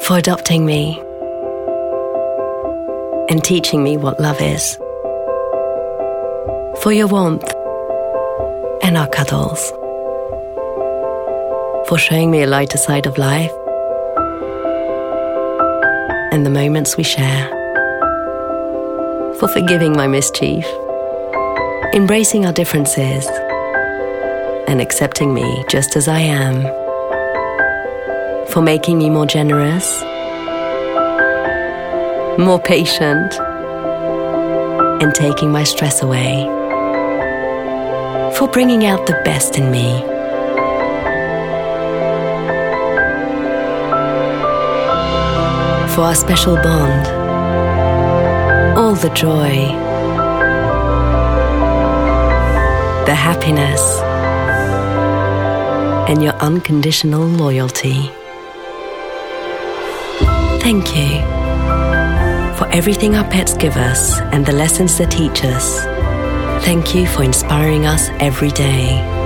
for adopting me and teaching me what love is, for your warmth and our cuddles, for showing me a lighter side of life and the moments we share, for forgiving my mischief, embracing our differences, and accepting me just as I am, for making me more generous, more patient, and taking my stress away, for bringing out the best in me. For our special bond, all the joy, the happiness, and your unconditional loyalty. Thank you for everything our pets give us and the lessons they teach us. Thank you for inspiring us every day.